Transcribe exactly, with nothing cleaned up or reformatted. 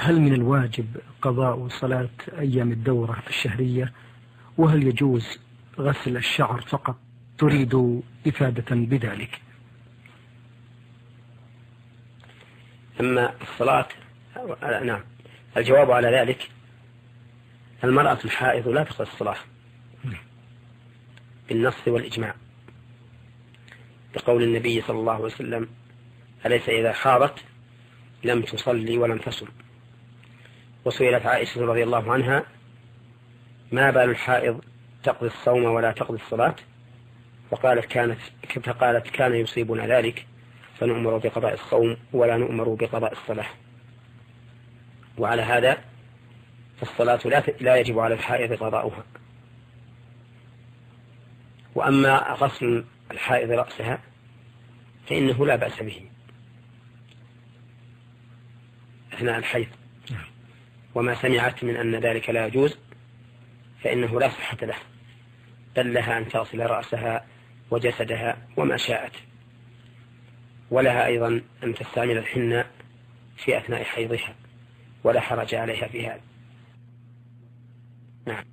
هل من الواجب قضاء صلاة أيام الدورة الشهرية؟ وهل يجوز غسل الشعر فقط؟ تريد إفادة بذلك. أما الصلاة، نعم، الجواب على ذلك: المرأة الحائض لا تقضي الصلاة بالنص والإجماع، بقول النبي صلى الله عليه وسلم: أليس إذا حاضت لم تصلي ولم تصم. وسئلت عائشة رضي الله عنها: ما بال الحائض تقضي الصوم ولا تقضي الصلاة؟ فقالت كانت فقالت كان يصيبنا ذلك فنؤمر بقضاء الصوم ولا نؤمر بقضاء الصلاة. وعلى هذا فالصلاة لا يجب على الحائض قضاؤها. وأما غسل الحائض رأسها فإنه لا بأس به أثناء الحيض، وما سمعت من أن ذلك لا يجوز فإنه لا صحة له، بل لها أن تغسل رأسها وجسدها وما شاءت، ولها أيضا أن تستعمل الحناء في أثناء حيضها، ولا حرج عليها في هذا. نعم.